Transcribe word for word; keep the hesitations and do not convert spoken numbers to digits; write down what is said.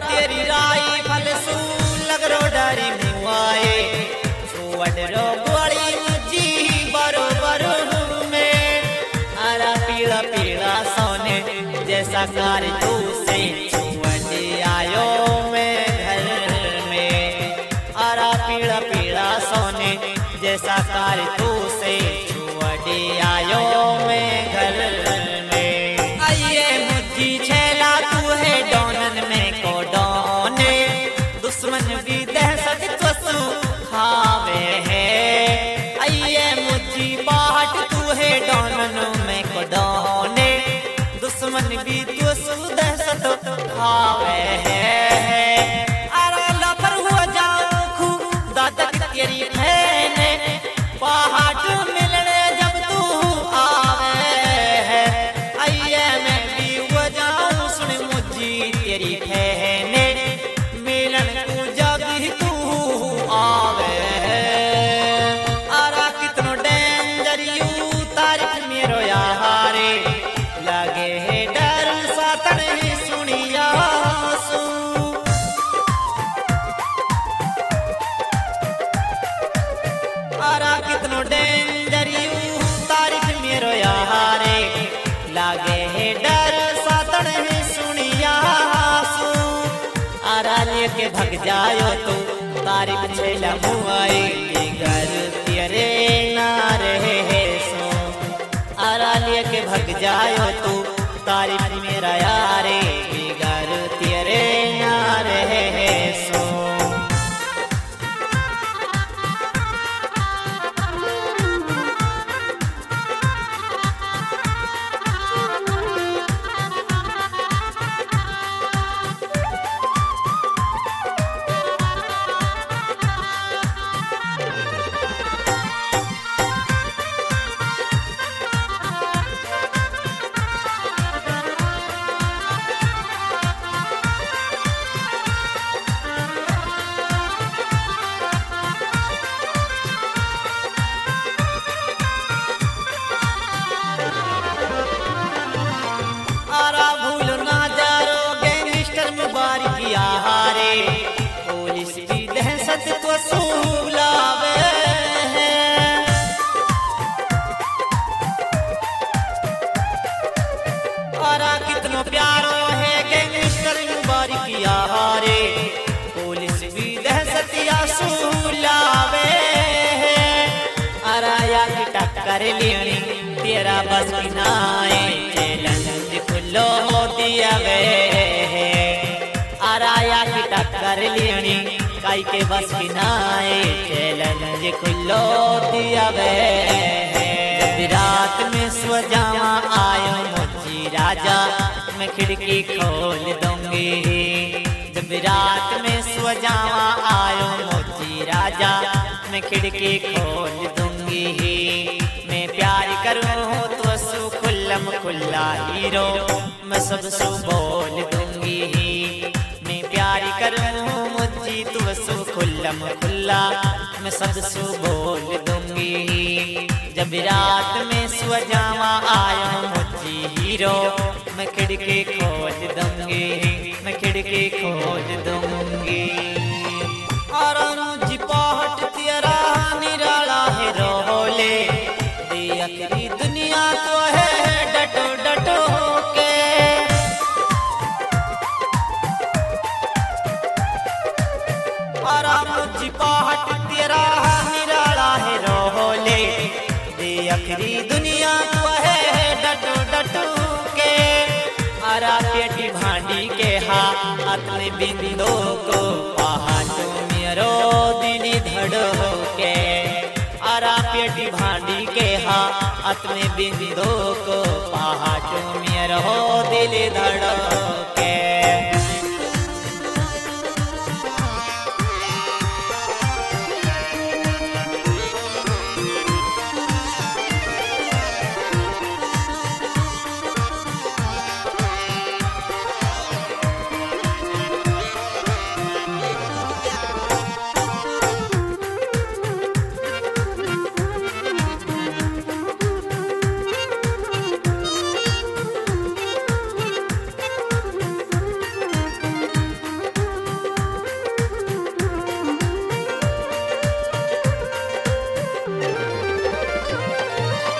तेरी राई फलसू लगरो डरी मुआए छुअडरो बड़ी मुझी बरोबर में आरा पीला पीला सोने जैसा कार तू से छुअड आयो मैं घर में आरा पीला पीला सोने जैसा कार तू से छुअड आयो मैं घर में आइए मुझी छेला तू है डोनन में को डोने दुश्मन भी दहशत तो खावे है आइए मुझी बाट तू है डोनन में को डोने दुश्मन भी तो दहशत खावे है अरे लफर हो जाओ खूब दादा तेरी बहने पहाड़ मिलने जब तू आवे है आइए मैं भी हो जाऊं सुन मुझी तेरी बहने मिलन तू जब तू आवे है आरा कितनो डेंजर यू तारीफ मेरो यारे लगे है डर सातन ही सुनिया सू आरा कितनो डेंजर यू तारीफ मेरो यारे लागे है डर सातन ही सुनिया सू आरा लेके भग जायो तू तारीफ छेला मुआई घर तेरे ना रहे सो आरा लेके भग जायो तू तारीफ मेरा यारे घर तेरे ना रहे सो हारे पुलिस की दहशत तो सूलावे है आरा कितनो प्यारो है गैंगस्टर मुबारक हारे पुलिस की दहशत या सूलावे है आरा या की टक्कर लेनी तेरा बस की नाए चैलेंज खुलो दिया गए आराया की टक्कर लेनी काई के बस की नाए चैलेंज खुलो दिया वे रात में सो जावा आयो मुझी राजा मैं खिड़की खोल दूंगी जब रात में सो जावा आयो मुझी राजा मैं खिड़की खोल दूंगी मैं प्यार करूँ तो सु खुल्लम खुल्ला हीरो मैं सब सु बोल दूंगी प्यार करूँ मुझी तू सु खुल्लम खुल्ला मैं सबसु बोल दूंगी जब रात में सो जावा आयो मुझी हीरो मैं खिड़की खोल दूंगी मैं खिड़की खोल दूंगी और मुझी पहाड़ तेरा निराला है रोले देखी दुनिया तो है डटो डटो के मुझी पहाड़ तेरा निराला है रोले दे अखरी दुनिया तो है डटो डटो के आरा पेटी भांडी के हाथ में बिंदो को पहाड़ मेरो दिली धड़ो के आरा पेटी भांडी के हाथ में बिंदो को पहाड़ मेरो दिली धड़ो के